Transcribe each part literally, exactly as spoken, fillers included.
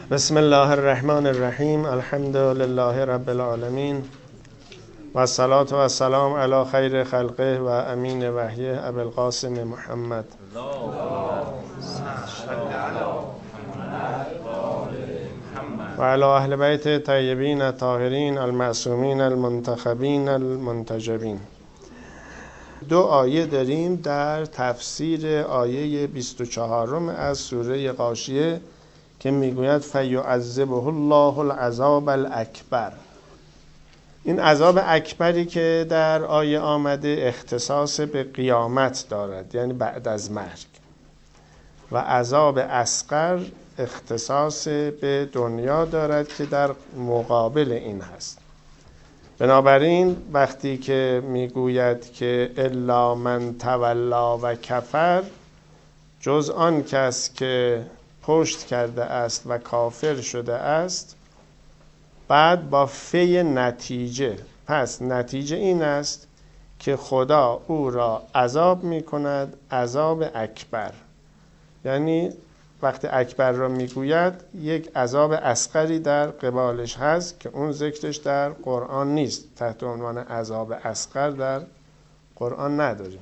بسم الله الرحمن الرحیم. الحمد لله رب العالمین و الصلاة و السلام علی خیر خلقه و امین وحیه ابوالقاسم محمد و علی اهل بیت طیبین الطاهرین المعصومین المنتخبین المنتجبین. دو آیه داریم در تفسیر آیه بیست و چهارم از سوره غاشیه که میگوید فیعذبه الله العذاب الاکبر. این عذاب اکبری که در آیه آمده اختصاص به قیامت دارد، یعنی بعد از مرگ، و عذاب اصغر اختصاص به دنیا دارد که در مقابل این هست. بنابراین وقتی که میگوید که الا من تولا و کفر، جز آن کس که پشت کرده است و کافر شده است، بعد با فی نتیجه، پس نتیجه این است که خدا او را عذاب می کند، عذاب اکبر. یعنی وقتی اکبر را میگوید یک عذاب اصغری در قبالش هست که اون ذکرش در قرآن نیست. تحت عنوان عذاب اصغر در قرآن نداریم،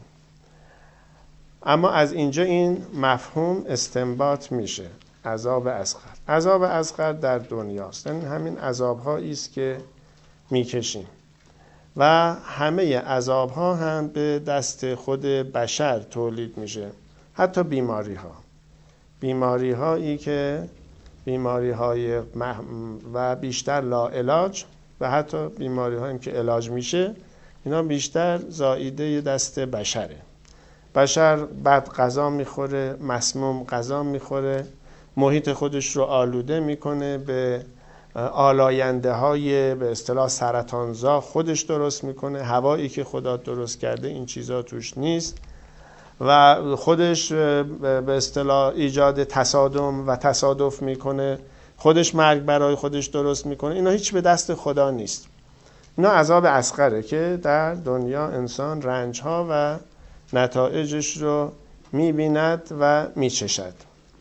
اما از اینجا این مفهوم استنباط میشه. عذاب اصغر، عذاب اصغر در دنیاست، یعنی همین عذاب‌هایی است که میکشیم و همه عذاب‌ها هم به دست خود بشر تولید میشه. حتی بیماری‌ها، بیماری‌هایی که بیماری‌های و بیشتر لاعلاج و حتی بیماری‌هایی که علاج میشه، اینا بیشتر زائیده دست بشره. بشر بد غذا میخوره، مسموم غذا میخوره، محیط خودش رو آلوده میکنه، به آلاینده های به اصطلاح سرطانزا خودش درست میکنه. هوایی که خدا درست کرده این چیزا توش نیست و خودش به اصطلاح ایجاد تصادم و تصادف میکنه، خودش مرگ برای خودش درست میکنه. اینا هیچ به دست خدا نیست. اینا عذاب اصغره که در دنیا انسان رنج ها و نتایجش رو میبیند و میچشد.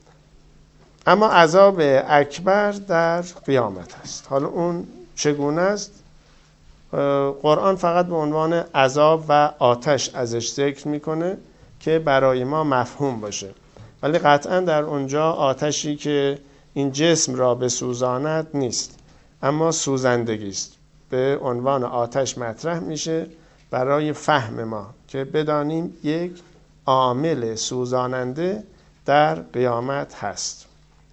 اما عذاب اکبر در قیامت است. حالا اون چگونه است؟ قرآن فقط به عنوان عذاب و آتش ازش ذکر میکنه که برای ما مفهوم باشه، ولی قطعا در اونجا آتشی که این جسم را بسوزاند نیست، اما سوزندگی است. به عنوان آتش مطرح میشه برای فهم ما که بدانیم یک عامل سوزاننده در قیامت هست.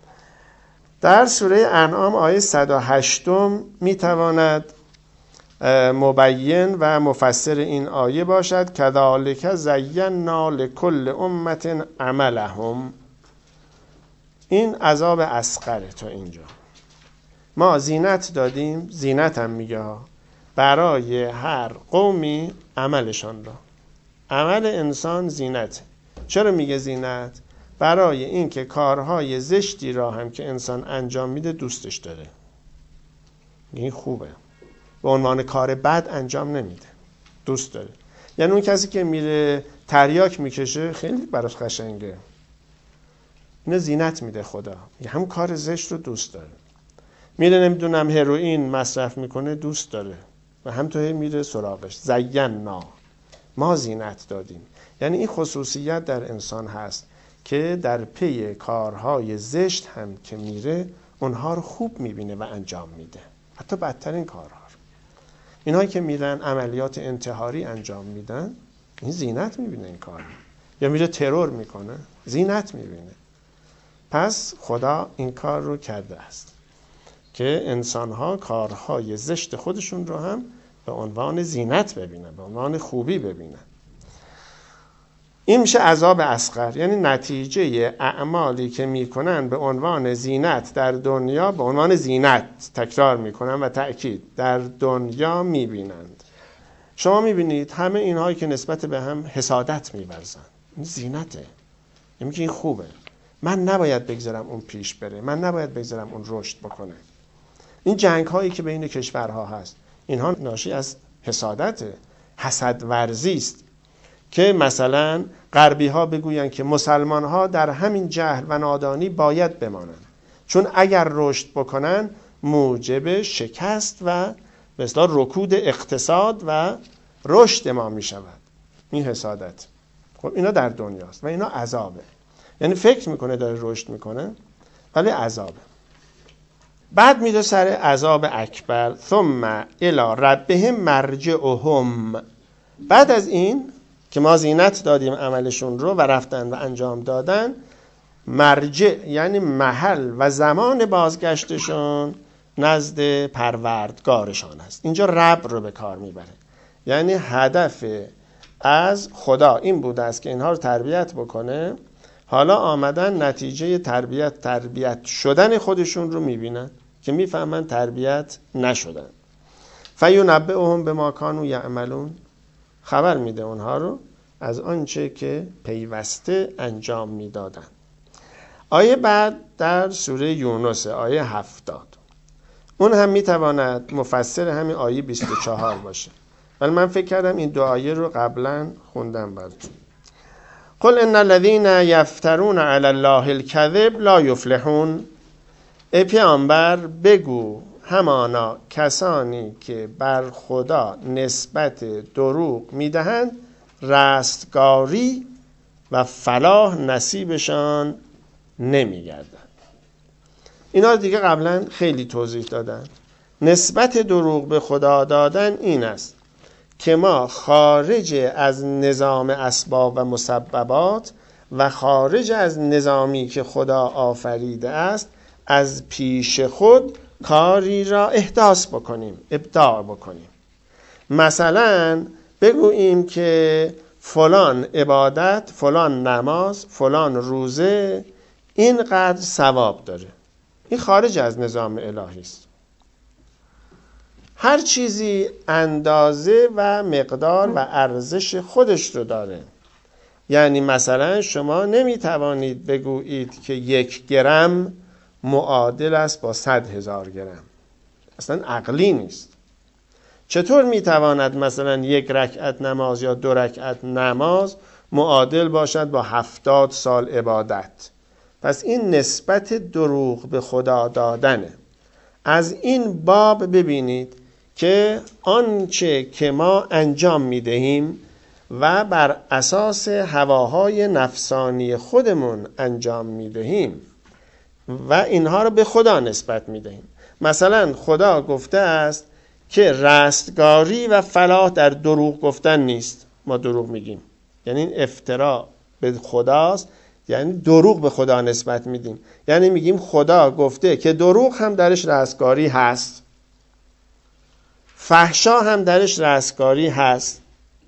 در سوره انعام آیه صد و هشت میتواند مبین و مفسر این آیه باشد. کذالک زینا لکل امة عملهم. این عذاب اصغره. تا اینجا ما زینت دادیم، زینت هم میگه برای هر قومی عملشان را. عمل انسان زینت. چرا میگه زینت؟ برای اینکه کارهای زشتی را هم که انسان انجام میده دوستش داره. این خوبه. به عنوان کار بد انجام نمیده، دوست داره. یعنی اون کسی که میره تریاک میکشه خیلی براش قشنگه، اینو زینت میده خدا. هم کار زشت رو دوست داره. میره نمیدونم هروئین مصرف میکنه، دوست داره و هم تو میره سراغش. زینا، ما زینت دادیم. یعنی این خصوصیت در انسان هست که در پی کارهای زشت هم که میره اونها رو خوب میبینه و انجام میده، حتی بدترین کارها رو. اینهایی که میرن عملیات انتحاری انجام میدن، این زینت میبینه این کار. یا میره ترور میکنه، زینت میبینه. پس خدا این کار رو کرده است که انسانها کارهای زشت خودشون رو هم به عنوان زینت ببینن، به عنوان خوبی ببینن. این میشه عذاب اصغر، یعنی نتیجه اعمالی که میکنن به عنوان زینت در دنیا، به عنوان زینت تکرار میکنن و تأکید در دنیا میبینند. شما میبینید همه اینهایی که نسبت به هم حسادت میورزن، این زینته. یعنی که این خوبه، من نباید بگذارم اون پیش بره، من نباید بگذارم اون رشد بکنه. این جنگ هایی که بین کشورها هست، اینها ناشی از حسادته، حسد ورزی است. که مثلا غربی ها بگوین که مسلمان ها در همین جهل و نادانی باید بمانند، چون اگر رشد بکنن موجب شکست و به اصطلاح رکود اقتصاد و رشد ما می شود. این حسادت. خب اینا در دنیاست و اینا عذابه. یعنی فکر میکنه داره رشد میکنه ولی عذابه. بعد میره سر عذاب اکبر. ثم الی ربهم مرجعهم. بعد از این که ما زینت دادیم عملشون رو و رفتن و انجام دادن، مرجع یعنی محل و زمان بازگشتشون نزد پروردگارشان است. اینجا رب رو به کار میبره. یعنی هدف از خدا این بوده است که اینها رو تربیت بکنه، حالا آمدن نتیجه تربیت تربیت شدن خودشون رو میبینن که میفهمن تربیت نشدن. فینبئهم بما کانوا یعملون. خبر میده اونها رو از آنچه که پیوسته انجام میدادن. آیه بعد در سوره یونس آیه هفتاد. اون هم میتواند مفسر همین آیه بیست و چهار باشه، ولی من فکر کردم این دو آیه رو قبلا خوندم براتون. قل ان الذين يفترون على الله الكذب لا يفلحون. ای پیامبر بگو همانا کسانی که بر خدا نسبت دروغ میدهند رستگاری و فلاح نصیبشان نمیگردند. اینا دیگه قبلا خیلی توضیح دادن. نسبت دروغ به خدا دادن این است که ما خارج از نظام اسباب و مسببات و خارج از نظامی که خدا آفریده است از پیش خود کاری را احداث بکنیم، ابداع بکنیم. مثلا بگوییم که فلان عبادت، فلان نماز، فلان روزه اینقدر ثواب داره. این خارج از نظام الهی است. هر چیزی اندازه و مقدار و ارزش خودش رو داره. یعنی مثلا شما نمیتوانید بگویید که یک گرم معادل است با صد هزار گرم. اصلا عقلی نیست. چطور میتواند مثلا یک رکعت نماز یا دو رکعت نماز معادل باشد با هفتاد سال عبادت؟ پس این نسبت دروغ به خدا دادنه. از این باب ببینید که آنچه که ما انجام میدهیم و بر اساس هواهای نفسانی خودمون انجام میدهیم و اینها رو به خدا نسبت میدهیم. مثلا خدا گفته است که رستگاری و فلاح در دروغ گفتن نیست. ما دروغ میگیم، یعنی این افترا به خداست، یعنی دروغ به خدا نسبت میدیم. یعنی میگیم خدا گفته که دروغ هم درش رستگاری هست، فحشا هم درش رستگاری هست،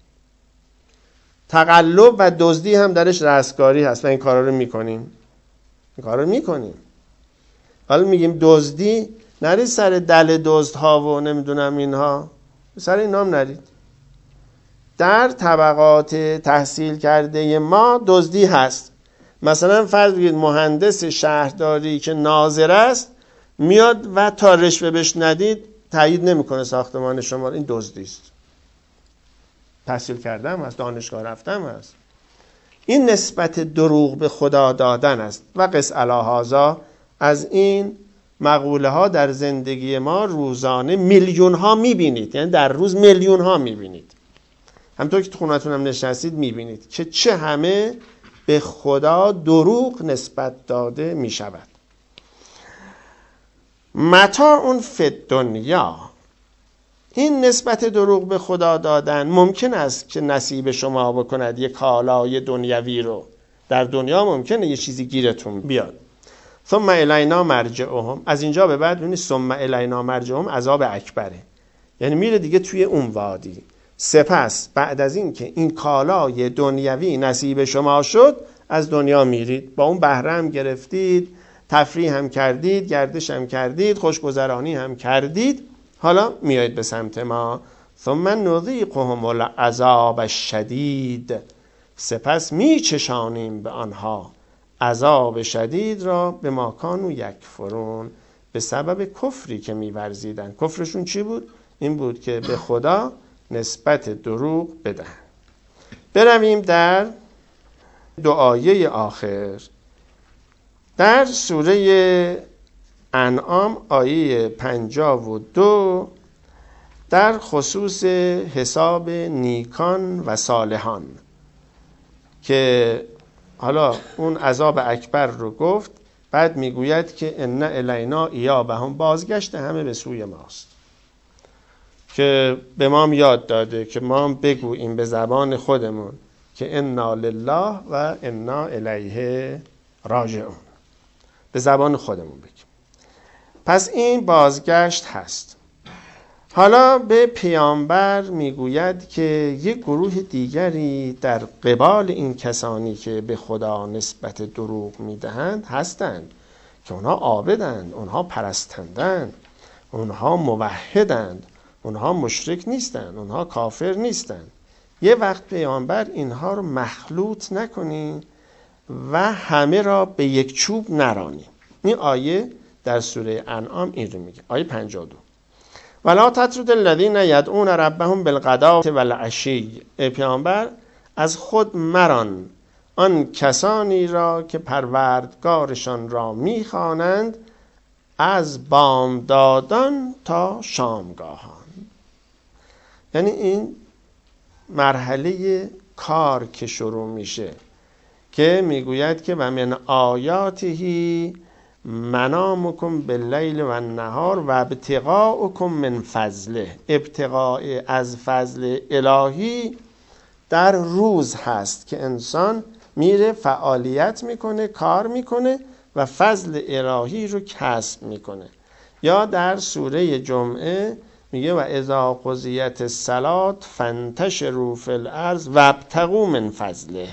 تقلب و دزدی هم درش رستگاری هست و این کارا رو میکنیم. این کارا رو میکنیم. حالا میگیم دزدی، نرید سر دل دزدها و نمیدونم اینها، سر اینا هم نرید. در طبقات تحصیل کرده ما دزدی هست. مثلا فرض بگید مهندس شهرداری که ناظر است میاد و تا رشوه بهش ندید تایید نمیکنه ساختمان شما، این دزدی است. تحصیل کردم هست، دانشگاه رفتم هست. این نسبت دروغ به خدا دادن است. و قس علی هذا، از این مقوله ها در زندگی ما روزانه میلیون ها میبینید. یعنی در روز میلیون ها میبینید. همطور که تو خونتون هم نشستید میبینید که چه همه به خدا دروغ نسبت داده میشود. متاع فی الدنیا، این نسبت دروغ به خدا دادن ممکن است که نصیب شما بکند یک کالای دنیوی رو. در دنیا ممکنه یه چیزی گیرتون بیاد. ثم الینا مرجعهم، از اینجا به بعد ببینید ثم الینا مرجعهم عذاب اکبره، یعنی میره دیگه توی اون وادی. سپس بعد از این که این کالای دنیوی نصیب شما شد از دنیا میرید، با اون بهره هم گرفتید، تفریح هم کردید، گردش هم کردید، خوشگذرانی هم کردید، حالا میایید به سمت ما. ثم نذیقهم العذاب الشدید، سپس میچشانیم به آنها عذاب شدید را به ما کانوا یکفرون، به سبب کفری که میورزیدن. کفرشون چی بود؟ این بود که به خدا نسبت دروغ بدن. برویم در دو آیه آخر. در سوره انعام آیه پنجاه و دو در خصوص حساب نیکان و صالحان که حالا اون عذاب اکبر رو گفت، بعد میگوید که ان الینا ایابهم، بازگشت همه به سوی ماست، که به ما یاد داده که ما بگوییم به زبان خودمون که انا لله و انا الیه راجعون، به زبان خودمون بگیم. پس این بازگشت هست. حالا به پیامبر میگوید که یک گروه دیگری در قبال این کسانی که به خدا نسبت دروغ میدهند هستند که اونها عابدند، اونها پرستندند، اونها موحدند، اونها مشرک نیستند، اونها کافر نیستند. یه وقت پیامبر اینها رو مخلوط نکنین و همه را به یک چوب نرانیم. این آیه در سوره انعام این رو میگه، آیه پنجاه و دو. ولا تطرد الذین یدعون ربهم بالغداة والعشی. ای پیامبر از خود مران آن کسانی را که پروردگارشان را میخوانند از بامدادان تا شامگاهان. یعنی این مرحله کار که شروع میشه که میگوید که و من آیاته منامکم باللیل و النهار و ابتغاءکم من فضله. ابتغاء از فضل الهی در روز هست که انسان میره فعالیت میکنه، کار میکنه و فضل الهی رو کسب میکنه. یا در سوره جمعه میگه و اذا قضیت الصلاة فانتشروا فی الارض وابتغوا من فضله.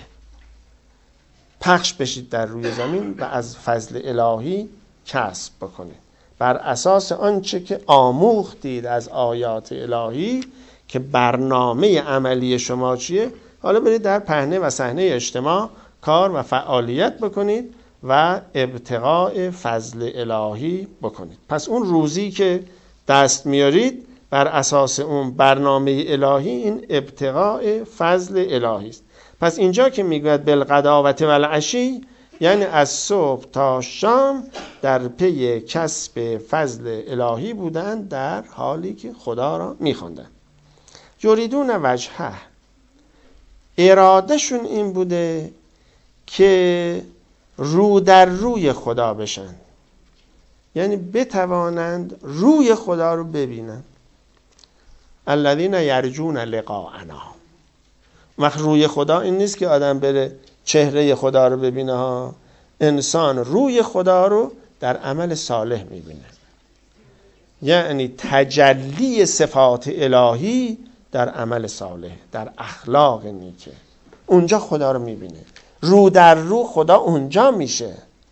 پخش بشید در روی زمین و از فضل الهی کسب بکنید بر اساس آنچه که آموختید از آیات الهی که برنامه عملی شما چیه. حالا برید در پهنه و صحنه اجتماع کار و فعالیت بکنید و ابتغاء فضل الهی بکنید. پس اون روزی که دست میارید بر اساس اون برنامه الهی، این ابتغاء فضل الهی است. پس اینجا که میگوید بالغداوة والعشی، یعنی از صبح تا شام در پی کسب فضل الهی بودن، در حالی که خدا را میخواندن. یریدون وجهه، ارادهشون این بوده که رو در روی خدا بشن، یعنی بتوانند روی خدا رو ببینن. الذین یرجون لقاءنا. وقت روی خدا این نیست که آدم بره چهره خدا رو ببینه ها. انسان روی خدا رو در عمل صالح میبینه، یعنی تجلی صفات الهی در عمل صالح، در اخلاق نیکه، اونجا خدا رو میبینه. رو در رو خدا اونجا میشه،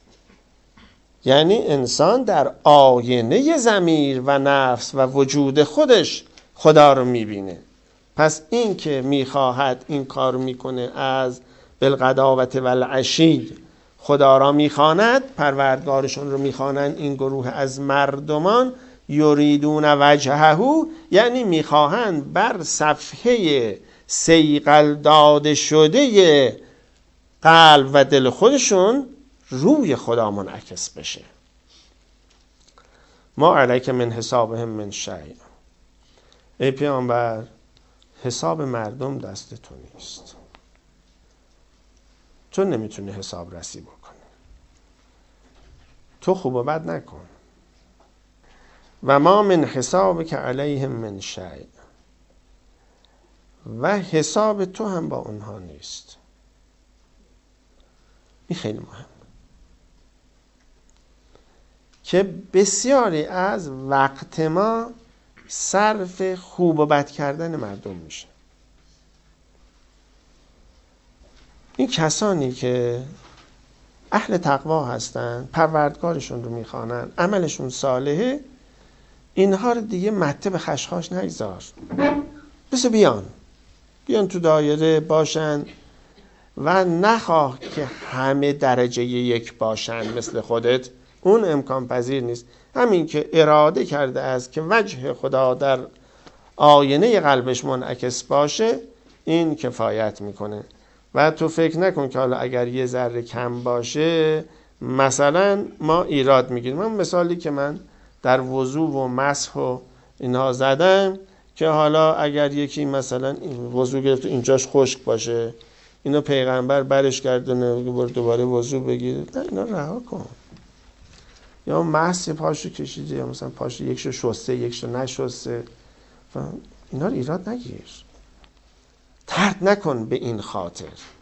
یعنی انسان در آینه ضمیر و نفس و وجود خودش خدا رو میبینه. پس این که میخواهد این کار میکنه، از بالغداوة والعشی خدا را میخواند، پروردگارشون رو میخوانند، این گروه از مردمان یریدون وجهه، یعنی میخواهند بر صفحه صیقل داده شده قلب و دل خودشون روی خدا منعکس بشه. ما علیک من حسابهم من شیء. ای پیامبر حساب مردم دست تو نیست، تو نمیتونی حساب رسی بکنی، تو خوب و بد نکن. و ما من حساب که علیهم من شیء، و حساب تو هم با اونها نیست. این خیلی مهم که بسیاری از وقت ما صرف خوب و بد کردن مردم میشه. این کسانی که اهل تقوا هستن، پروردگارشون رو میخوانن، عملشون صالحه، اینها رو دیگه مته به خشخاش نگذار. بس بیان بیان تو دایره باشن و نخواه که همه درجه یک باشن مثل خودت، اون امکان پذیر نیست. همین که اراده کرده است که وجه خدا در آینه قلبش منعکس باشه، این کفایت میکنه. و تو فکر نکن که حالا اگر یه ذره کم باشه مثلا ما ایراد میگیریم. من مثالی که من در وضو و مسح و اینها زدم که حالا اگر یکی مثلا وضو گرفت اینجاش خشک باشه، اینو پیغمبر برش گردونه دوباره وضو بگیره، نه اینا رها کن. یا مسح پاشو کشیده، یا مثلا پاشو یکشو شسته یکشو نشسته، اینا رو ایراد نگیر، طرد نکن به این خاطر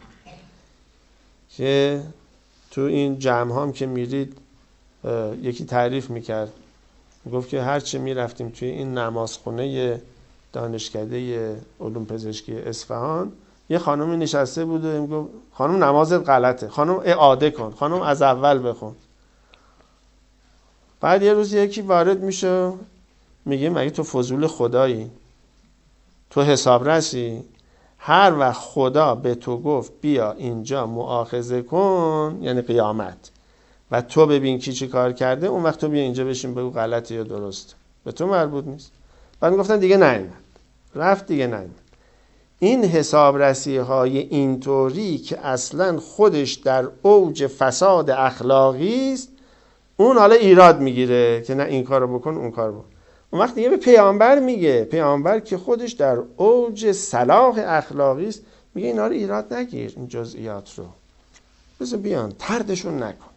که تو این جمع هم که میرید یکی تعریف میکرد، گفت که هرچه میرفتیم توی این نمازخونه دانشکده علوم پزشکی اصفهان، یه خانمی نشسته بود و میگفت خانم نمازت غلطه، خانم اعاده کن، خانم از اول بخون. بعد یه روز یکی وارد میشه میگه مگه تو فضول خدایی؟ تو حسابرسی؟ هر وقت خدا به تو گفت بیا اینجا مؤاخذه کن، یعنی قیامت، و تو ببین کی چی کار کرده، اون وقت تو بیا اینجا بشین بگو غلطه یا درست، به تو مربوط نیست. بعد میگفتن دیگه نیامد، رفت دیگه نیامد. این حسابرسی های اینطوری که اصلا خودش در اوج فساد اخلاقی است، اون حالا ایراد میگیره که نه این کارو بکن اون کارو بکن. اون وقت دیگه به پیامبر میگه، پیامبر که خودش در اوج صلاح اخلاقی است، میگه اینا رو ایراد نگیر، این جزئیات رو بذار بیان، طردشون نکن.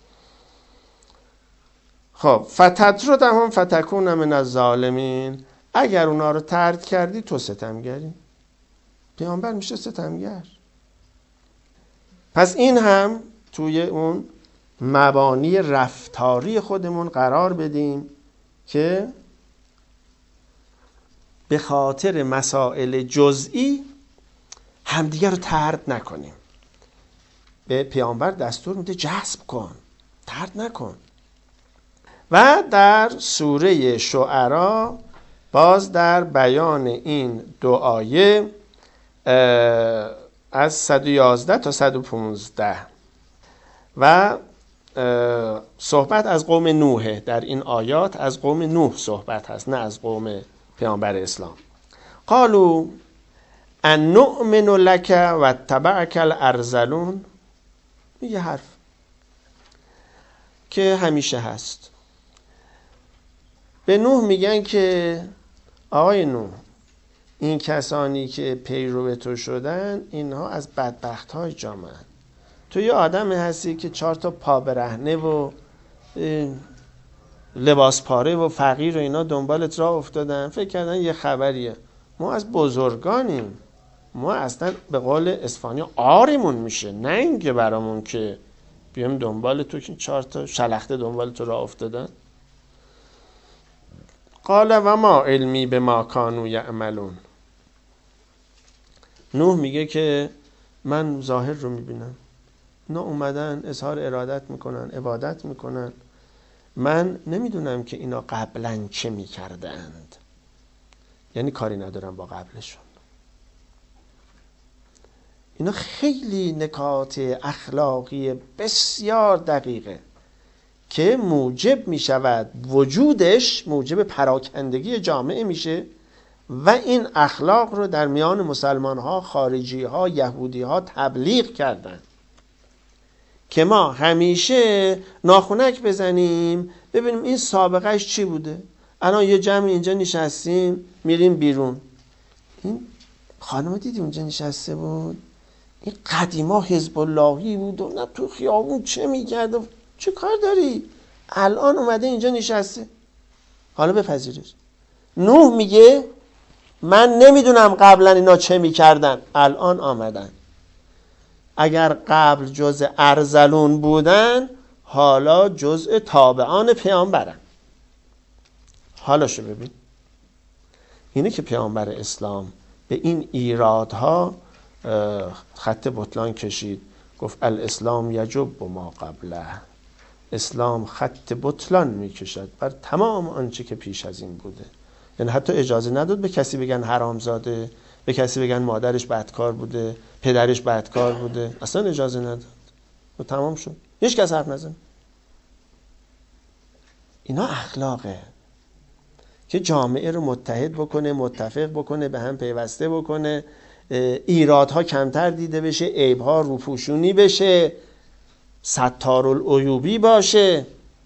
خب فتطردهم فتکون من الظالمین، اگر اونا رو طرد کردی تو ستمگری. پیامبر میشه ستمگر. پس این هم توی اون مبانی رفتاری خودمون قرار بدیم که به خاطر مسائل جزئی همدیگر رو طرد نکنیم. به پیامبر دستور میده جذب کن، طرد نکن. و در سوره شعرا باز در بیان این دو آیه از صد و یازده تا صد و پانزده و صحبت از قوم نوح، در این آیات از قوم نوح صحبت هست، نه از قوم پیامبر اسلام. قالوا ان نؤمن لك و اتبعك الارذلون، یه حرف که همیشه هست. به نوح میگن که آقای نوح، این کسانی که پیرو تو شدن اینها از بدبخت های جامعه. تو یه آدم هستی که چهار تا پا برهنه و لباس پاره و فقیر و اینا دنبالت راه افتادن، فکر کردن یه خبریه. ما از بزرگانیم، ما اصلا به قول اسپانیا آریمون میشه، نه اینکه برامون که بیام دنبال تو که چهار تا شلخته دنبال تو راه افتادن. قال و ما علمی به ما کانوا یعملون، نوح میگه که من ظاهر رو میبینم، اینا اومدن اظهار ارادت میکنن، عبادت میکنن، من نمیدونم که اینا قبلا چه میکردند، یعنی کاری ندارم با قبلشون. اینا خیلی نکات اخلاقی بسیار دقیقه که موجب میشود وجودش، موجب پراکندگی جامعه میشه و این اخلاق رو در میان مسلمان ها، خارجی ها، یهودی ها تبلیغ کردن که ما همیشه ناخونک بزنیم ببینیم این سابقهش چی بوده. الان یه جمع اینجا نشستیم میریم بیرون، این خانم دیدی اونجا نشسته بود، این قدیما حزب اللهی بود و نه تو خیابون چه میکرد، چه کار داری؟ الان اومده اینجا نشسته. حالا بپذیرید نوح میگه من نمیدونم قبلا اینا چه میکردن، الان آمدن. اگر قبل جز ارذلون بودن، حالا جزء تابعان پیامبرن. حالا شو ببین، اینه که پیامبر اسلام به این ایرادها خط بطلان کشید، گفت الاسلام یجب ما قبله، اسلام خط بطلان میکشد بر تمام آنچه که پیش از این بوده. یعنی حتی اجازه نداد به کسی بگن حرامزاده، به کسی بگن مادرش بدکار بوده، پدرش بدکار بوده، اصلا اجازه نداد و تمام شد، هیچ کس حرف نزن. اینا اخلاقه که جامعه رو متحد بکنه، متفق بکنه، به هم پیوسته بکنه، ایرادها کمتر دیده بشه، عیبها روپوشونی بشه. ستارالعیوبی باشه.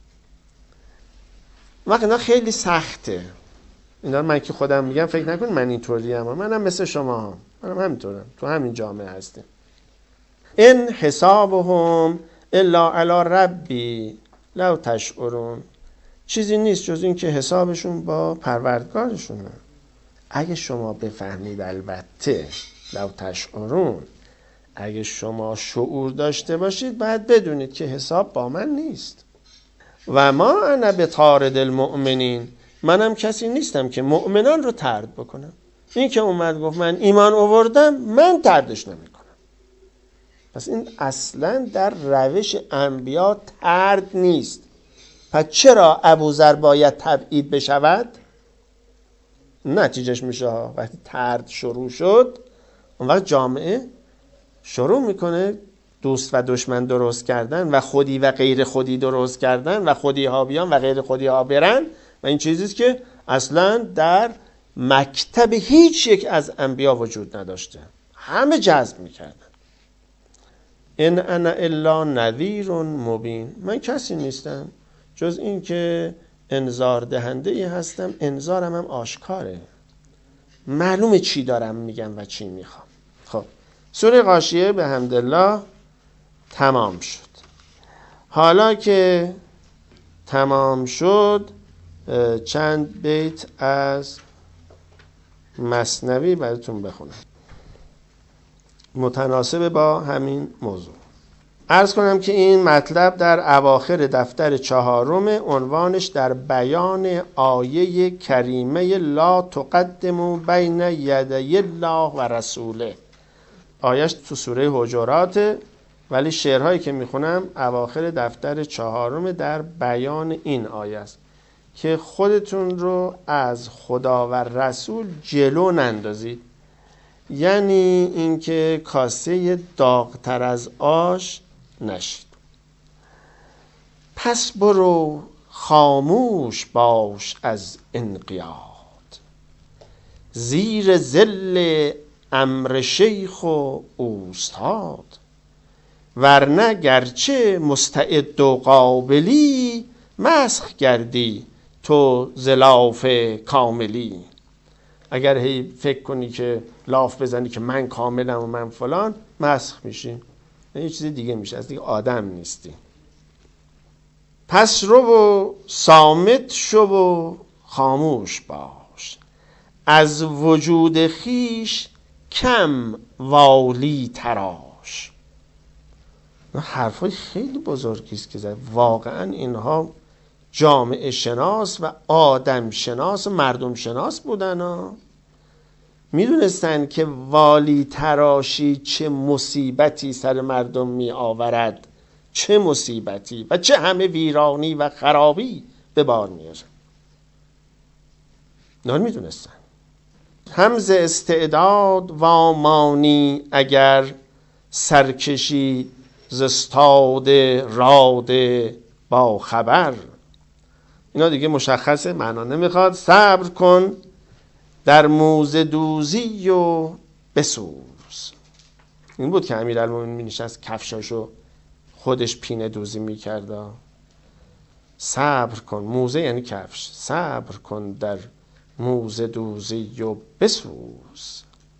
وقت اینا خیلی سخته. اینا من که خودم میگم فکر نکن من اینطوری ام، منم مثل شما هم. منم همینطورم، تو همین جامعه هستیم. ان حسابهم الا علی ربی لو تشعرون. چیزی نیست جز این که حسابشون با پروردگارشونه. اگه شما بفهمید، البته لو تشعرون، اگه شما شعور داشته باشید باید بدونید که حساب با من نیست. و ما انا بطارد المؤمنین، منم کسی نیستم که مؤمنان رو طرد بکنم. این که اومد گفت من ایمان آوردم، من طردش نمیکنم. پس این اصلا در روش انبیا طرد نیست. پس چرا ابوذر باید تبعید بشود؟ نتیجهش میشه ها وقتی طرد شروع شد، اون وقت جامعه شروع میکنه دوست و دشمن درست کردن و خودی و غیر خودی درست کردن و خودی ها بیان و غیر خودی ها برن. و این چیزیست که اصلا در مکتب هیچ یک از انبیا وجود نداشته. همه جذب میکردن. ان انا الا نذیر مبین، من کسی نیستم جز این که انذار دهنده ای هستم. انذارم هم آشکاره، معلومه چی دارم میگم و چی میخوام. خب سوره غاشیه به حمدالله تمام شد. حالا که تمام شد چند بیت از مثنوی براتون بخونم متناسب با همین موضوع. عرض کنم که این مطلب در اواخر دفتر چهارم، عنوانش در بیان آیه کریمه لا تقدموا بین یدی الله و رسوله. آیهش تو سوره حجرات، ولی شعرهایی که میخونم اواخر دفتر چهارم در بیان این آیه است که خودتون رو از خدا و رسول جلو نندازید. یعنی اینکه کاسه داغتر از آش نشید. پس برو خاموش باش از انقیاد، زیر ظل امر شیخ و اوستاد. ورنه گرچه مستعد و قابلی، مسخ گردی تو ز لاف کاملی. اگر هی فکر کنی که لاف بزنی که من کاملم و من فلان، مسخ میشی، یه چیز دیگه میشه، از دیگه آدم نیستی. پس رو و صامت شو و خاموش باش، از وجود خیش کم والی تراش. حرفای خیلی بزرگی است که زد. واقعا اینها جامعه شناس و آدم شناس و مردم شناس بودن ها. میدونستن که والی تراشی چه مصیبتی سر مردم می آورد، چه مصیبتی و چه همه ویرانی و خرابی به بار میاره. نه میدونستن. همز استعداد و مانی اگر سرکشی زستاد راد با خبر. اینا دیگه مشخصه، معنا نمیخواد. صبر کن در موزه دوزی و بسوز. این بود که امیرالمومنین می نشست کفشاشو خودش پینه دوزی میکرد. صبر کن، موزه یعنی کفش، صبر کن در موزه دوزی و بسوز.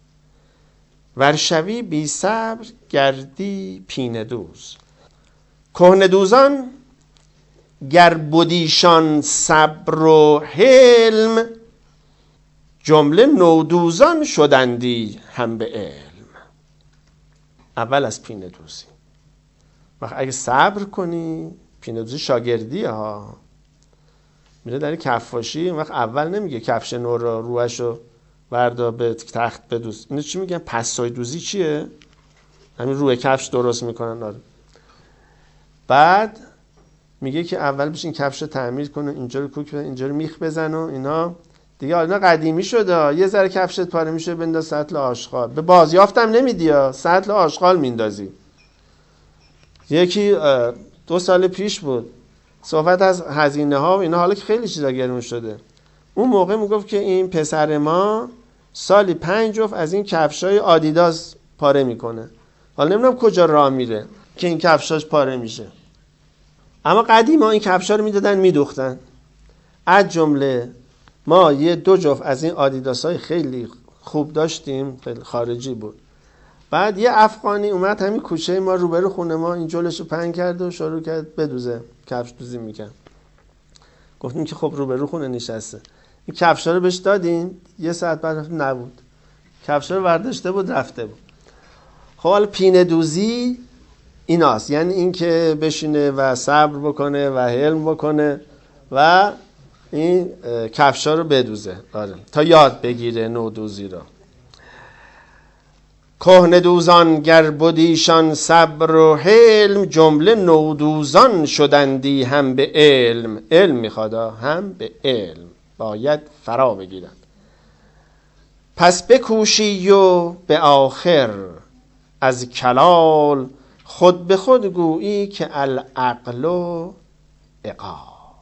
ورشوی بی صبر گردی پینه دوز. کهنه دوزان گر بودیشان صبر و حلم، جمله نودوزان شدندی هم به علم. اول از پینه دوزی. وقت اگه صبر کنی، پینه دوزی شاگردی ها. میره در کفاشی، وقت اول نمیگه کفش نو رو روش رو وردا به تخت بدوز. اینو چی میگن؟ پسای دوزی چیه؟ همین روی کفش درست میکنن داره. بعد میگه که اول بشین کفش رو تعمیر کن و اینجا رو کوک بزن، اینجا رو میخ بزن و اینا دیگه. حالا قدیمی شده، یه ذره کفشت پاره میشه بنداز سطل آشغال. به بازیافتم نمیدی، سطل آشغال میندازی. یکی دو سال پیش بود صحبت از هزینه ها و اینا، حالا که خیلی چیزا گرون شده. اون موقع میگفت که این پسر ما سالی پنج جفت از این کفشای آدیداس پاره میکنه. حالا نمیدونم کجا راه میره. که این کفشاش پاره میشه. اما قدیما این کفشا رو میدادن میدوختن. از جمله ما یه دو جفت از این آدیداس های خیلی خوب داشتیم، خیلی خارجی بود. بعد یه افغانی اومد همین کوچه ما روبرو خونه ما این جلوشو پهن کرد و شروع کرد بدوزه، کفش دوزی میکرد. گفتیم که خب روبرو خونه نشسته، این کفشا رو بهش دادیم، یه ساعت بعد نبود، کفشا رو برداشته بود رفته بود. خب حالا پینه دوزی ایناست، یعنی این که بشینه و صبر بکنه و حلم بکنه و این کفشا رو بدوزه، آره، تا یاد بگیره نودوزی رو. کهنه دوزان گر بودیشان صبر و حلم، جمله نودوزان شدندی هم به علم. علم میخواد، هم به علم باید فرا بگیرن. پس بکوشی و به آخر از کلال، خود به خود گویی که العقل و عقال.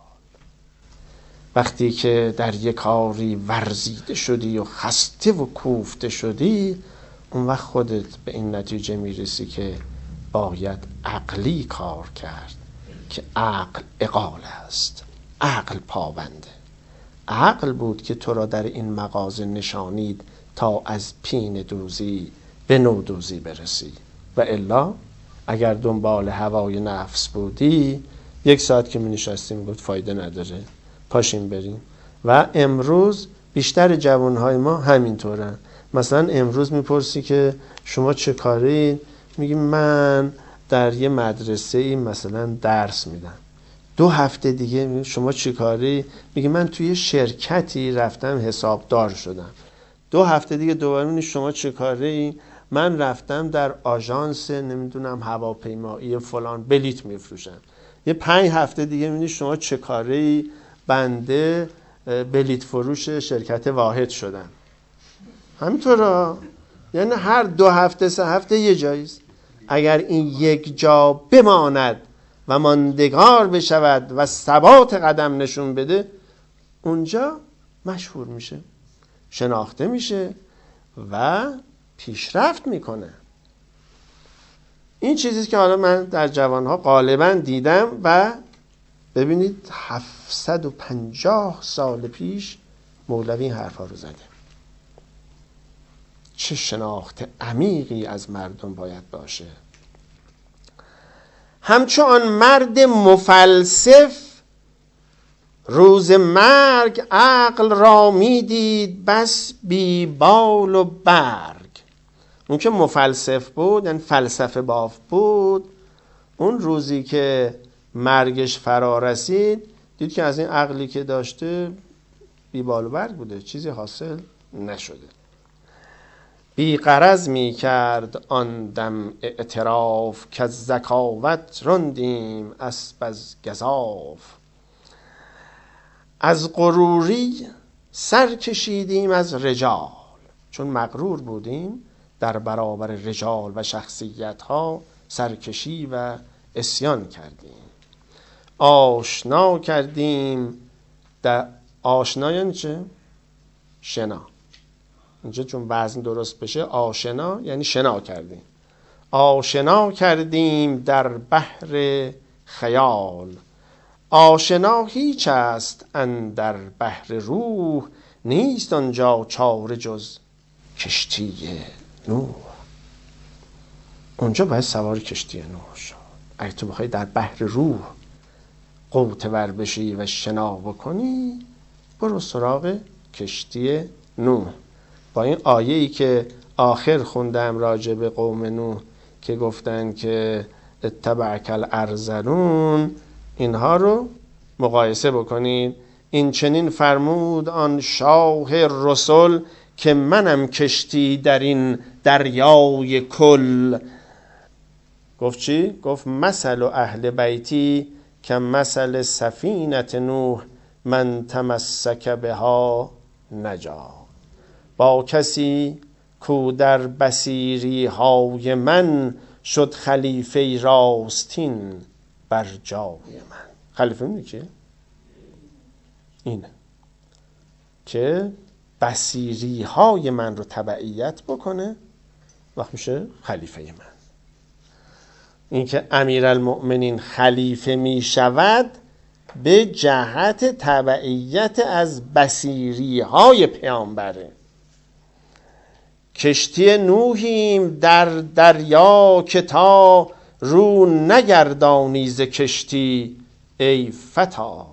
وقتی که در یک کاری ورزیده شدی و خسته و کوفته شدی، اون وقت خودت به این نتیجه میرسی که باید عقلی کار کرد، که عقل عقال است، عقل پابنده. عقل بود که تو را در این مغازه نشانید تا از پین دوزی به نودوزی برسی، و الا اگر دنبال هوای نفس بودی یک ساعت که می نشستی می گفت فایده نداره، پاشیم بریم. و امروز بیشتر جوانهای ما همینطورن. مثلا امروز میپرسی که شما چه کاری؟ میگی من در یه مدرسه ای مثلا درس میدم. دو هفته دیگه میگی شما چه کاری؟ میگی من توی شرکتی رفتم حسابدار شدم. دو هفته دیگه دوباره میگی شما چه کاری؟ من رفتم در آژانس نمیدونم هواپیمایی فلان بلیت میفروشم. یه پنج هفته دیگه میگی شما چه کاری؟ بنده بلیت فروش شرکت واحد شدم. همینطورا، یعنی هر دو هفته سه هفته یه جاییست. اگر این یک جا بماند و ماندگار بشود و ثبات قدم نشون بده، اونجا مشهور میشه، شناخته میشه و پیشرفت میکنه. این چیزیست که حالا من در جوانها غالبا دیدم و ببینید هفتصد و پنجاه سال پیش مولوی این حرفا رو زده. چه شناخت عمیقی از مردم باید باشه. همچون مرد مفلسف روز مرگ عقل را میدید بس بی بال و برگ. اون که مفلسف بود، یعنی فلسفه باف بود، اون روزی که مرگش فرا رسید دید که از این عقلی که داشته بی بال و برگ بوده، چیزی حاصل نشده. بی غرض می کرد آن دم اعتراف، که از ذکاوت راندیم اسب از گزاف. از غروری سر کشیدیم از رجال، چون مغرور بودیم در برابر رجال و شخصیت ها سرکشی و عصیان کردیم. آشنا کردیم در آشنا یعنی چه؟ شنا. اینجا چون وزن درست بشه آشنا یعنی شنا کردیم. آشنا کردیم در بحر خیال، آشنا هیچ است اندر بحر روح، نیست آنجا چاره جز کشتی نوح. اونجا باید سوار کشتی نوح شد. اگه تو بخوای در بحر روح غوطه ور بشی و شنا بکنی، برو سراغ کشتی نوح. با این آیه‌ای که آخر خوندم راجع به قوم نوح که گفتن که اتبعک الارذلون، اینها رو مقایسه بکنید. این چنین فرمود آن شاه رسل، که منم کشتی در این دریای کل. گفت چی؟ گفت مثل اهل بیتی که مثل سفینت نوح، من تمسک بها نجا. با کسی کو در بصیری های من، شد خلیفه راستین بر جای من. خلیفه میدونی که اینه که بصیری های من رو تبعیت بکنه، وقت میشه خلیفه من. اینکه امیرالمؤمنین خلیفه می شود به جهت تبعیت از بصیری های پیامبره. کشتی نوحیم در دریا که تا رو نگردانی ز کشتی ای فتا،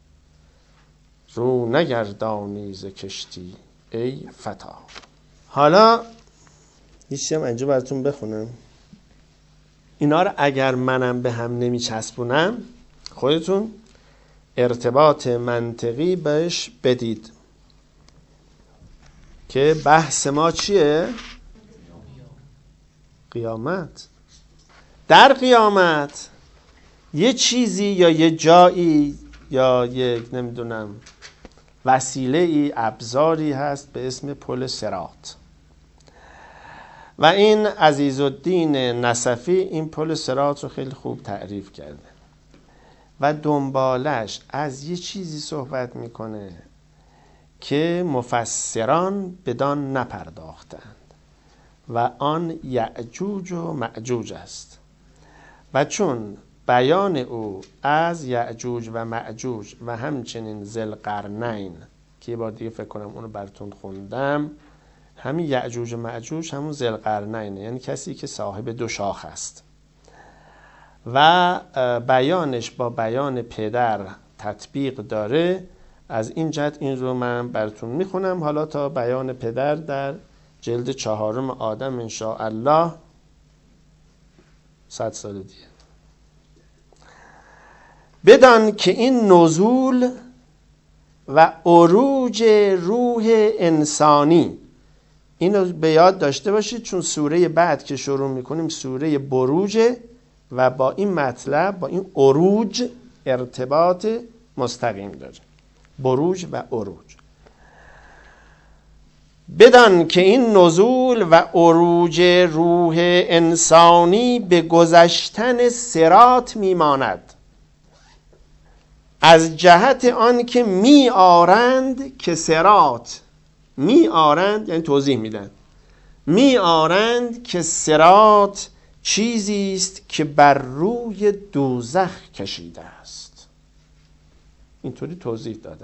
رو نگردانی ز کشتی ای فتا. حالا هیچی هم اینجا براتون بخونم. اینا رو اگر منم به هم نمی چسبونم خودتون ارتباط منطقی بهش بدید که بحث ما چیه؟ قیامت. در قیامت یه چیزی یا یه جایی یا یک نمیدونم وسیله ای ابزاری هست به اسم پل صراط و این عزیزالدین نصفی این پل صراط رو خیلی خوب تعریف کرده و دنبالش از یه چیزی صحبت میکنه که مفسران بدان نپرداختند و آن یأجوج و مأجوج است و چون بیان او از یأجوج و مأجوج و همچنین ذوالقرنین که یه بار دیگه فکر کنم اونو براتون خوندم، همین یأجوج و مأجوج همون ذوالقرنینه، یعنی کسی که صاحب دو شاخ است و بیانش با بیان پدر تطبیق داره. از این جهت این رو من براتون میخونم حالا تا بیان پدر در جلد چهارم آدم انشاءالله صد سال دیگه. بدان که این نزول و عروج روح انسانی، اینو به یاد داشته باشید چون سوره بعد که شروع میکنیم سوره بروجه و با این مطلب با این عروج ارتباط مستقیم داره. بروج و عروج. بدان که این نزول و عروج روح انسانی به گذشتن صراط میماند، از جهت آن که می آرند که صراط می آرند یعنی توضیح میدن می آرند که صراط چیزی است که بر روی دوزخ کشیده است. اینطوری توضیح دادن.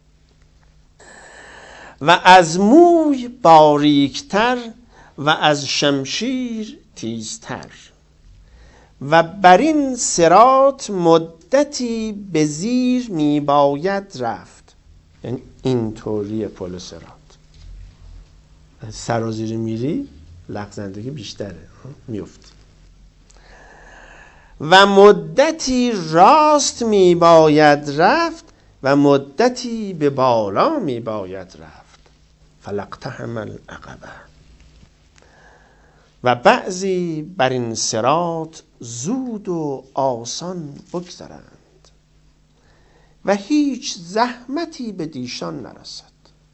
و از موی باریکتر و از شمشیر تیزتر و بر این صراط مدتی به زیر می باید رفت. یعنی اینطوری پل صراط سرازیر میری لغزندگی بیشتره میفتی. و مدتی راست می باید رفت و مدتی به بالا می باید رفت. فلقتحم العقبه. و بعضی بر این صراط زود و آسان بگذرند و هیچ زحمتی به دیشان نرسد.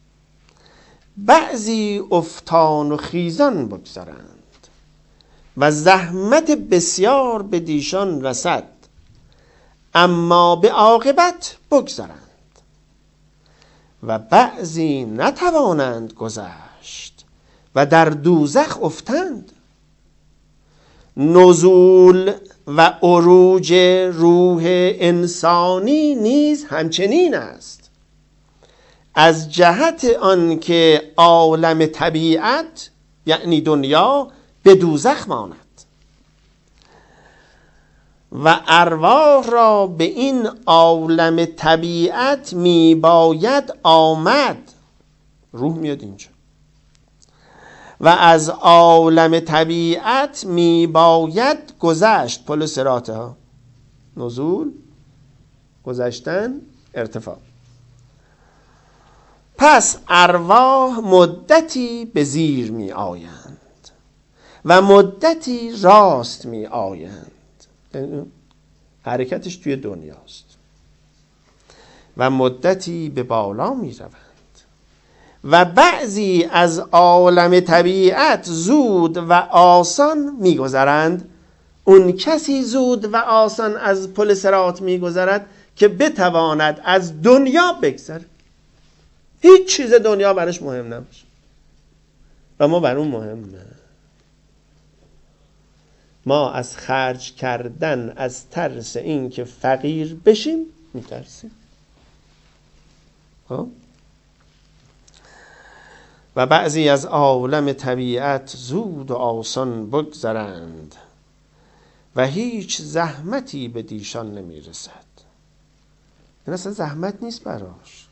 بعضی افتان و خیزان بگذرند و زحمت بسیار به دیشان رسد، اما به عاقبت بگذرند. و بعضی نتوانند گذشت و در دوزخ افتند. نزول و عروج روح انسانی نیز همچنین است، از جهت آنکه عالم طبیعت یعنی دنیا به دوزخ ماند و ارواح را به این عالم طبیعت می باید آمد. روح میاد اینجا. و از عالم طبیعت می باید گذشت. پل صراط ها نزول، گذشتن، ارتفاع. پس ارواح مدتی به زیر می آیند و مدتی راست می آیند. حرکتش توی دنیاست. و مدتی به بالا می روند. و بعضی از عالم طبیعت زود و آسان می گذرند. اون کسی زود و آسان از پل صراط می گذرد که بتواند از دنیا بگذره. هیچ چیز دنیا برش مهم نباشه و ما بر اون مهمه. ما از خرج کردن از ترس این که فقیر بشیم میترسیم. و بعضی از عالم طبیعت زود و آسان بگذرند و هیچ زحمتی به دیشان نمیرسد. این اصلا زحمت نیست براش،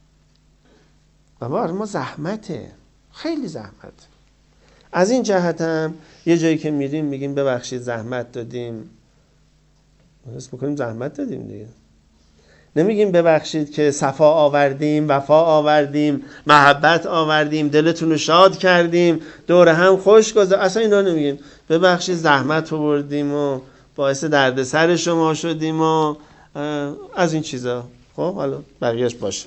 و برای ما زحمته، خیلی زحمت. از این جهت هم یه جایی که میریم میگیم ببخشید زحمت دادیم، حس میکنیم زحمت دادیم دیگه. نمیگیم ببخشید که صفا آوردیم، وفا آوردیم، محبت آوردیم، دلتون رو شاد کردیم، دور هم خوش گذار، اصلا اینا نمیگیم. ببخشید زحمت آوردیم و باعث دردسر شما شدیم و از این چیزا. خب حالا بقیهش باشه.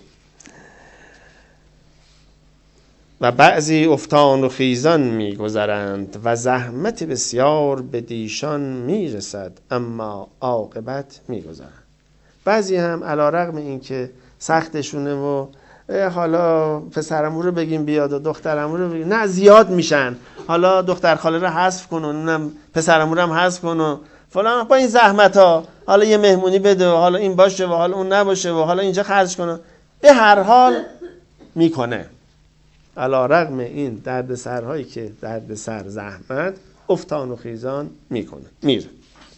و بعضی افتان و خیزان میگذرند و زحمت بسیار به دیشان میرسد اما عاقبت میگذرند. بعضی هم علی رغم این که سختشونه و حالا پسرمو رو بگیم بیاد و دخترمو رو بگیم، نه زیاد میشن، حالا دختر خاله رو حذف کن و اونم پسرمو رو هم حذف کن و فلان، با این زحمت ها حالا یه مهمونی بده و حالا این باشه و حالا اون نباشه و حالا اینجا خرج کنه، به هر حال میکنه. علی رغم این دردسرهایی که دردسر زحمت افتان و خیزان میکنه میره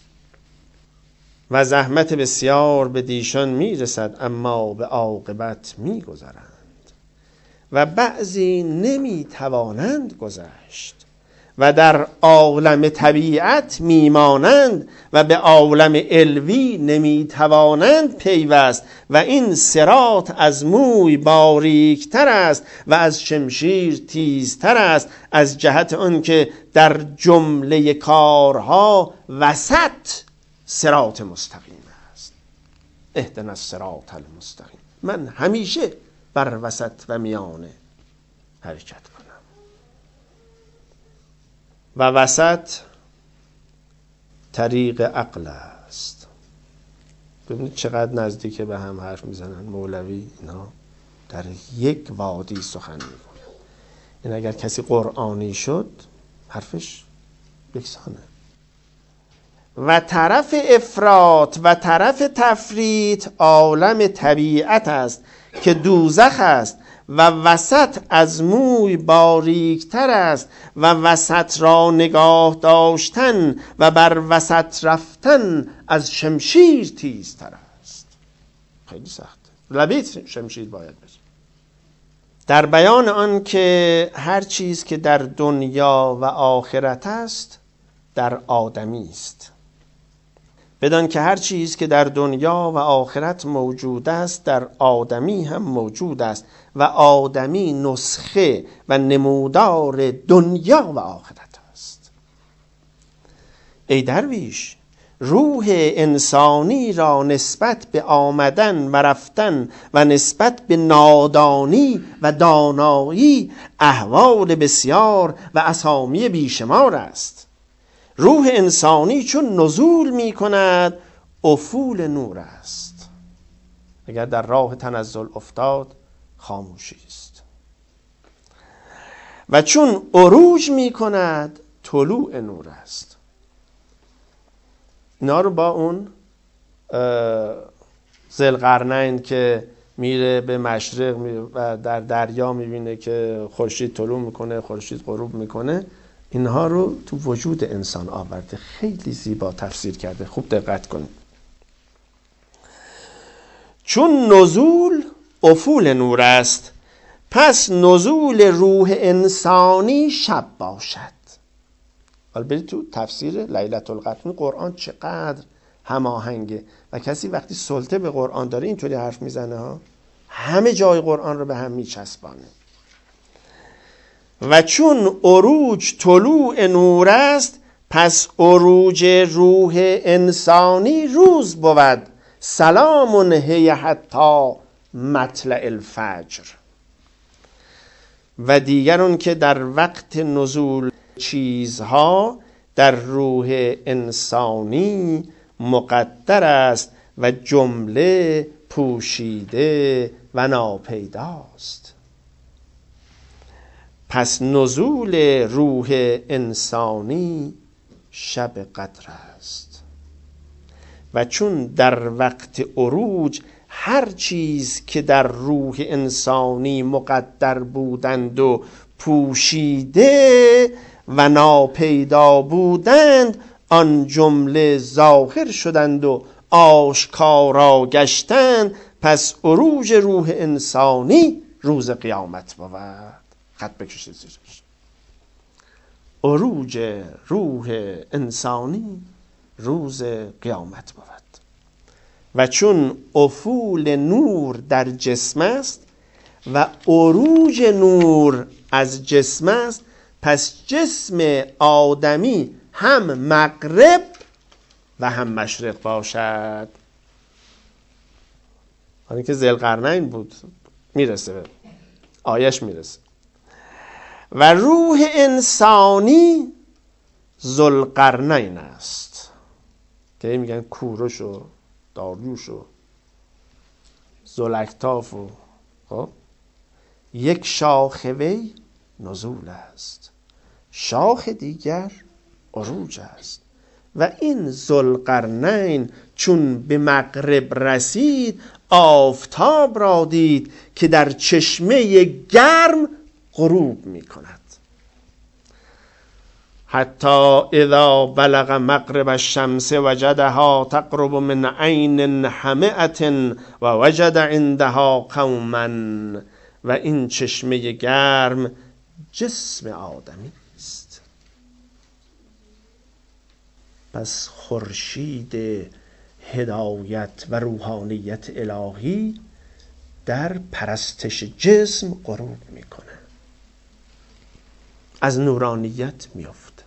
و زحمت بسیار به دیشان میرسد اما به عاقبت میگذرند. و بعضی نمیتوانند گذشت و در عالم طبیعت میمانند و به عالم علوی نمیتوانند پیوست و این صراط از موی باریکتر است و از شمشیر تیزتر است، از جهت آن که در جمله کارها وسط صراط مستقیم است. اهدنا الصراط المستقیم. من همیشه بر وسط و میانه حرکت کنم. و وسط طریق عقل است. ببینید چقدر نزدیک به هم حرف میزنن مولوی اینا، در یک وادی سخن میگوید. این اگر کسی قرآنی شد حرفش یکسانه. و طرف افراط و طرف تفریط عالم طبیعت است که دوزخ است و وسط از موی باریکتر است و وسط را نگاه داشتن و بر وسط رفتن از شمشیر تیزتر است. خیلی سخته، لبیت شمشیر باید بشه. در بیان آن که هر چیز که در دنیا و آخرت است در آدمی است، بدان که هر چیز که در دنیا و آخرت موجود است در آدمی هم موجود است و آدمی نسخه و نمودار دنیا و آخرت است. ای درویش، روح انسانی را نسبت به آمدن و رفتن و نسبت به نادانی و دانایی احوال بسیار و اسامی بیشمار است. روح انسانی چون نزول می کند افول نور است. اگر در راه تنزل افتاد خاموشی است. و چون عروج می کند طلوع نور است. اینا رو با اون ذوالقرنین که میره به مشرق و در دریا میبینه که خورشید طلوع میکنه، خورشید غروب میکنه، اینها رو تو وجود انسان آورده. خیلی زیبا تفسیر کرده، خوب دقت کنید. چون نزول افول نور است پس نزول روح انسانی شب باشد. حالا برید تو تفسیر لیلة القدر قرآن چقدر هماهنگه و کسی وقتی سلطه به قرآن داره اینطوری حرف میزنه ها، همه جای قرآن رو به هم میچسبانه. و چون عروج طلوع نور است پس عروج روح انسانی روز بود. سلام هی حتی مطلع الفجر. و دیگرون که در وقت نزول چیزها در روح انسانی مقدر است و جمله پوشیده و ناپیداست. پس نزول روح انسانی شب قدر است. و چون در وقت عروج هر چیز که در روح انسانی مقدر بودند و پوشیده و ناپیدا بودند، آن جمله ظاهر شدند و آشکارا گشتند. پس عروج روح انسانی روز قیامت بود. خط بکشید زیرش. عروج روح انسانی روز قیامت بود. و چون افول نور در جسم است و عروج نور از جسم است، پس جسم آدمی هم مغرب و هم مشرق باشد. حالا که ذوالقرنین بود میرسه به آیش میرسه. و روح انسانی ذوالقرنین است که میگن کوروش و داریوش و ذوالاکتاف و خب یک شاخ وی نزول است، شاخ دیگر عروج است. و این ذوالقرنین چون به مغرب رسید، آفتاب را دید که در چشمه گرم غروب می کند. حتی اذا بلغ مغرب الشمس وجدها تقرب من عین حمئة و وجد عندها قوما. و این چشمه گرم جسم آدمی است. پس خورشید هدایت و روحانیت الهی در پرستش جسم غروب میکنه، از نورانیت میافته.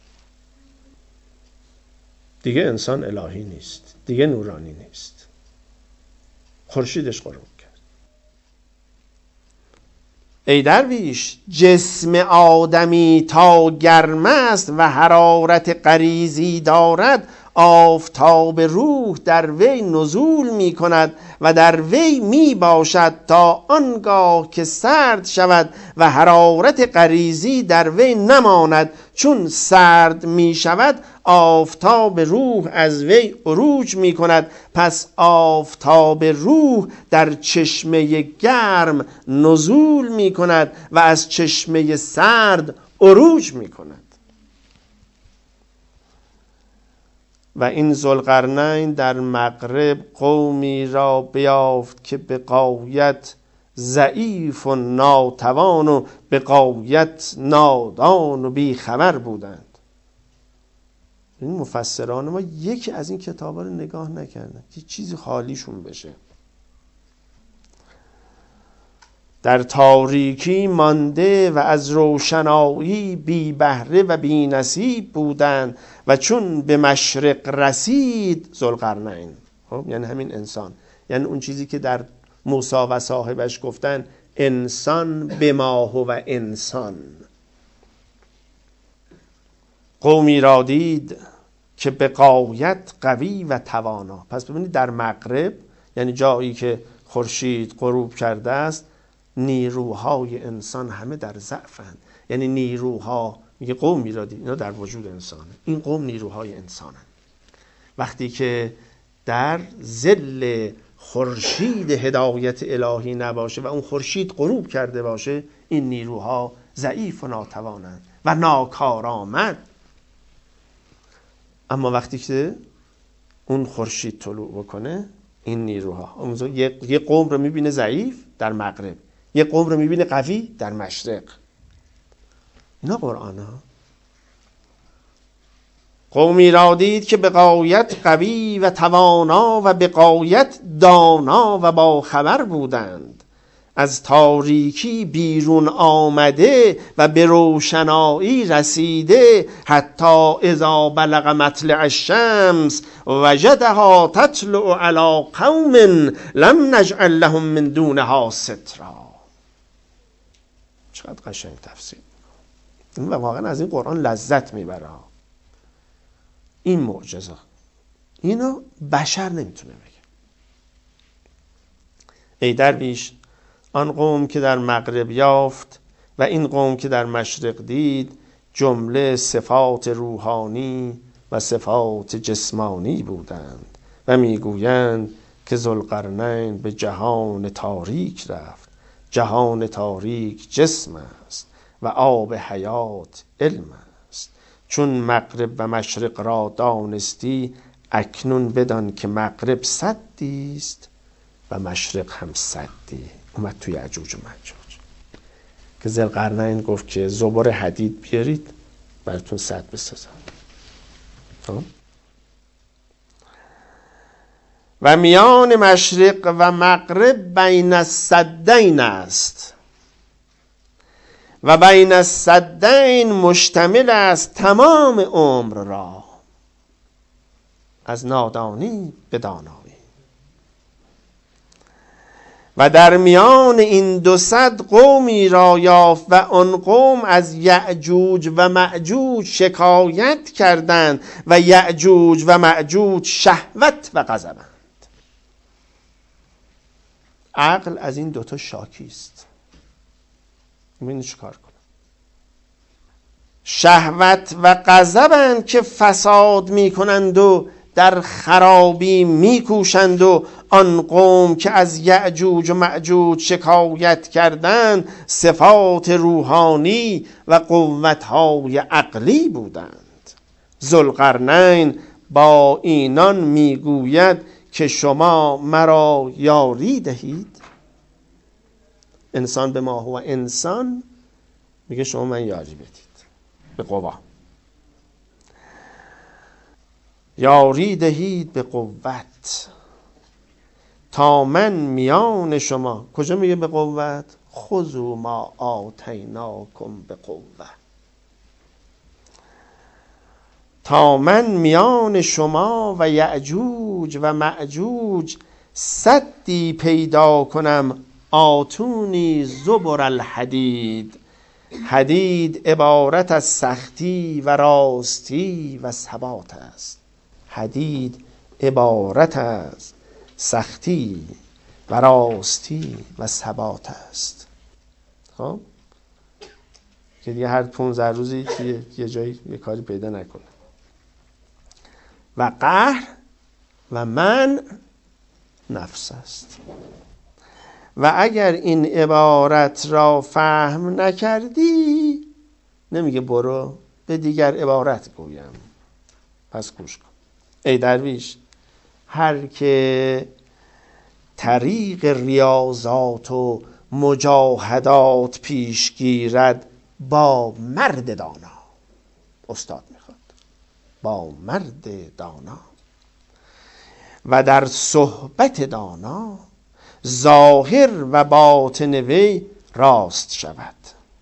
دیگه انسان الهی نیست، دیگه نورانی نیست، خورشیدش غروب کرد. ای درویش، جسم آدمی تا گرم است و حرارت غریزی دارد، آفتاب روح در وی نزول می کند و در وی می باشد تا آنگاه که سرد شود و حرارت غریزی در وی نماند. چون سرد می شود آفتاب روح از وی عروج می کند. پس آفتاب روح در چشمه گرم نزول می کند و از چشمه سرد عروج می کند. و این ذوالقرنین در مغرب قومی را بیافت که به غایت ضعیف و ناتوان و به غایت نادان و بیخبر بودند. این مفسران ما یکی از این کتابا رو نگاه نکردن که چیزی خالیشون بشه. در تاریکی مانده و از روشنایی بی بهره و بی نصیب بودند. و چون به مشرق رسید ذوالقرنین، خب یعنی همین انسان، یعنی اون چیزی که در موسی و صاحبش گفتن انسان بما هو انسان. قومی را دید که به غایت قوی و توانا. پس ببینید در مغرب یعنی جایی که خورشید غروب کرده است، نیروهای انسان همه در ضعفند. یعنی نیروها، میگه قومی را دید، اینا در وجود انسانه، این قوم نیروهای انسانن. وقتی که در ظل خورشید هدایت الهی نباشه و اون خورشید غروب کرده باشه، این نیروها ضعیف و ناتوانند و ناکارآمد. اما وقتی که اون خورشید طلوع بکنه، این نیروها، یه قوم رو میبینه ضعیف در مغرب، یه قوم رو میبینه قوی در مشرق. اینا قرآن ها. قومی را دید که به غایت قوی و توانا و به غایت دانا و با خبر بودند، از تاریکی بیرون آمده و به روشنایی رسیده. حتی اذا بلغ مطلع الشمس وجدها تطلع على قوم لم نجعل لهم من دونها سترا. چقدر قشنگ تفسیر میکنه و واقعا از این قرآن لذت میبره. این معجزه اینو بشر نمیتونه بگه. ای درویش، آن قوم که در مغرب یافت و این قوم که در مشرق دید، جمله صفات روحانی و صفات جسمانی بودند و میگویند که ذوالقرنین به جهان تاریک رفت. جهان تاریک جسم است و آب حیات علم است. چون مغرب و مشرق را دانستی، اکنون بدان که مغرب سدی است و مشرق هم سدی. اومد توی یأجوج و مأجوج که ذوالقرنین گفت که زبر حدید بیارید براتون سد بسازم. و میان مشرق و مغرب بین السدین است و بین السدین مشتمل است تمام عمر را، از نادانی به دانایی. و در میان این دو صد قومی را یافت و آن قوم از یأجوج و مأجوج شکایت کردند و یأجوج و مأجوج شهوت و غضبند. عقل از این دوتا شاکی است. ببینید چه کار کنه. شهوت و غضبند که فساد میکنند و در خرابی میکوشند و آن قوم که از یأجوج و مأجوج شکایت کردند صفات روحانی و قوتهای عقلی بودند. ذوالقرنین با اینان میگوید که شما مرا یاری دهید. انسان به ما هو انسان میگه شما من یاری بدید به قوا، یاری دهید به قوت تا من میان شما. کجا میگه به قوت؟ خذوا ما آتیناکم به قوت. تا من میان شما و یأجوج و مأجوج سدی پیدا کنم. آتونی زبر الحدید. حدید عبارت از سختی و راستی و ثبات است. حدید عبارت از سختی و راستی و ثبات است. خب که دیگه هر پونزده روزی یه جایی یه کاری پیدا نکنه. و قهر و من نفس است. و اگر این عبارت را فهم نکردی، نمیگه برو به دیگر عبارت گویم. پس گوش کن ای درویش، هر که طریق ریاضات و مجاهدات پیش گیرد با مرد دانا، استاد میخواد، با مرد دانا و در صحبت دانا ظاهر و باطن وی راست شود.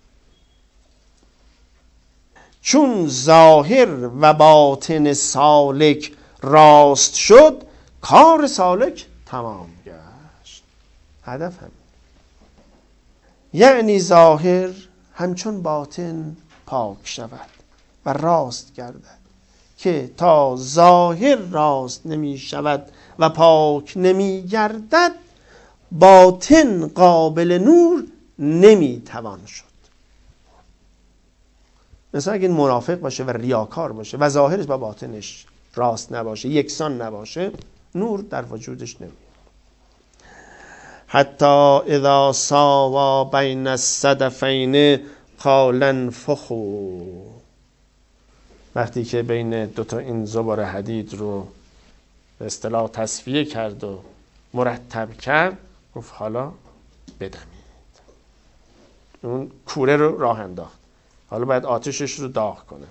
چون ظاهر و باطن سالک راست شد، کار سالک تمام گشت. هدف هم یعنی ظاهر همچون باطن پاک شود و راست گردد، که تا ظاهر راست نمی شود و پاک نمی گردد، باطن قابل نور نمی توان شد. مثلا اگه منافق باشه و ریاکار باشه و ظاهرش با باطنش راست نباشه، یکسان نباشه، نور در وجودش نمیاد. حتی اذا ساوا بین الصدفین قال انفخوا. وقتی که بین دوتا این زبر حدید رو به اصطلاح تصفیه کرد و مرتب کرد، گفت حالا بدمید. اون کوره رو راه انداخت، حالا باید آتشش رو داغ کنه.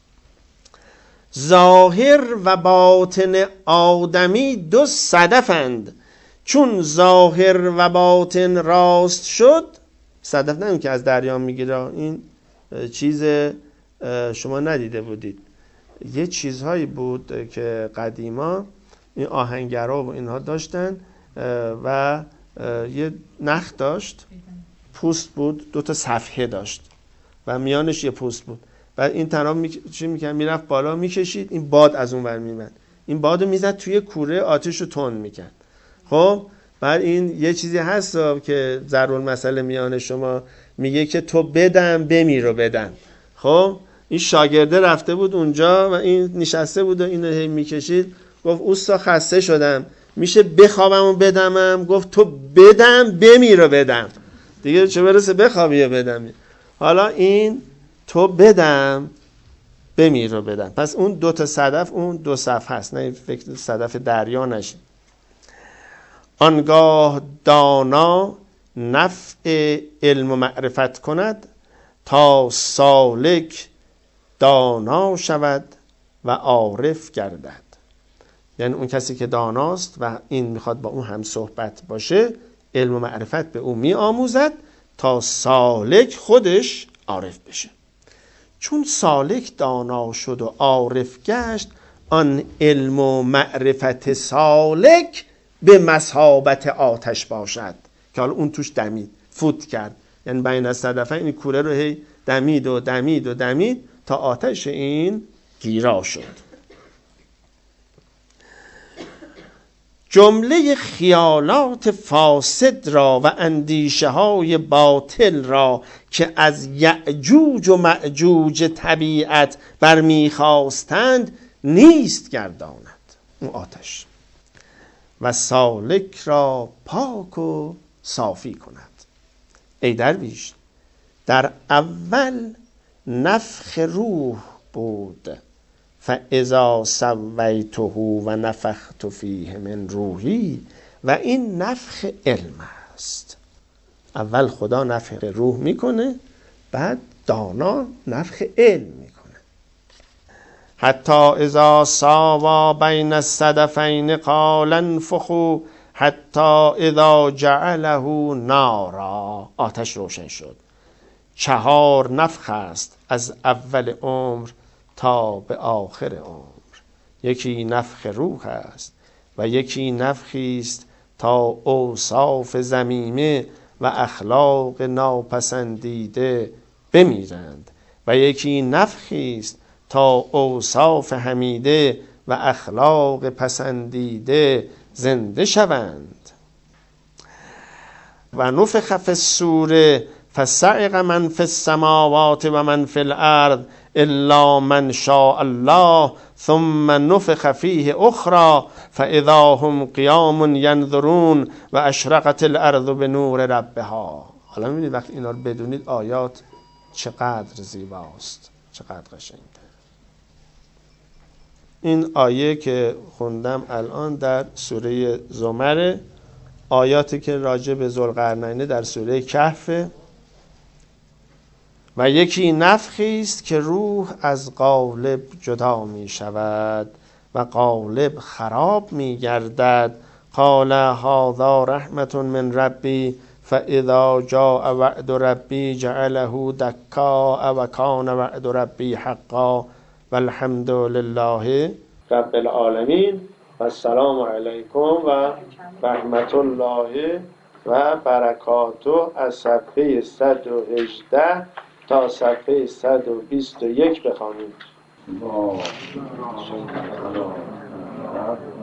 ظاهر و باطن آدمی دو صدفند. چون ظاهر و باطن راست شد، صدف نه اون که از دریا میگیره، این چیز شما ندیده بودید، یه چیزهایی بود که قدیما این آهنگرها و اینها داشتن و یه نخ داشت، پوست بود، دو تا صفحه داشت و میانش یه پوست بود. بعد این طرف می... چی میکنه؟ میرفت بالا میکشید، این باد از اون ور میمد، این بادو میزد توی کوره، آتش رو تند میکرد. خب بعد این یه چیزی هست که ضرور مسئله میان شما میگه که تو بدم بمیر و بدم. خب این شاگرده رفته بود اونجا و این نشسته بود و اینو هی میکشید. گفت اوستا خسته شدم، میشه بخوابم و بدمم؟ گفت تو بدم بمیر و بدم، دیگه چه برسه بخوابی و بدم. حالا این تو بدم بمیر و بدم. پس اون دو تا صدف اون دو صف هست، نه فکر صدف دریا نشید. آنگاه دانا نفع علم و معرفت کند تا سالک دانا شود و عارف گردد. یعنی اون کسی که داناست و این میخواد با اون هم صحبت باشه، علم و معرفت به اون می آموزد تا سالک خودش عارف بشه. چون سالک دانا شد و عارف گشت، آن علم و معرفت سالک به مثابت آتش باشد که حالا اون توش دمید، فوت کرد. یعنی بین از صدفین این کوره رو هی دمید و دمید و دمید تا آتش این گیرا شد. جمله خیالات فاسد را و اندیشه های باطل را که از یأجوج و مأجوج طبیعت برمیخواستند نیست گرداند اون آتش و سالک را پاک و صافی کند. ای درویش، در اول نفخ روح بود، فاذا سویته و نفخت فیه من روحی، و این نفخ علم است. اول خدا نفخ روح میکنه، بعد دانا نفخ علم میکنه. حتی اذا ساوا بین الصدفین قال انفخوا حتی اذا جعله نارا، آتش روشن شد. چهار نفخ است از اول عمر تا به آخر عمر. یکی نفخ روح است و یکی نفخی است تا اوصاف ذمیمه و اخلاق ناپسندیده بمیرند و یکی نفخی است تا اوصاف حمیده و اخلاق پسندیده زنده شوند. و نفخ فی الصور فصعق من فی السماوات و من فی الارض الا من شاء الله ثم نفخ فیه اخرى فاذا هم قیام ینظرون و اشرقت الارض بنور ربها. حالا میبینید وقتی اینا رو بدونید آیات چقدر زیباست، چقدر قشنگه. این آیه که خوندم الان در سوره زمر، آیاتی که راجع به ذوالقرنین در سوره کهف. و یکی نفخی است که روح از قالب جدا می شود و قالب خراب می گردد. قال هذا رحمت من ربی فاذا جاء وعد ربی جعله دکا و کان وعد ربی حقا والحمد لله رب العالمین و السلام علیکم و رحمت الله و برکاته. از صفحه صد و هجده تا صفحه صد و بیست و یک بخوانید.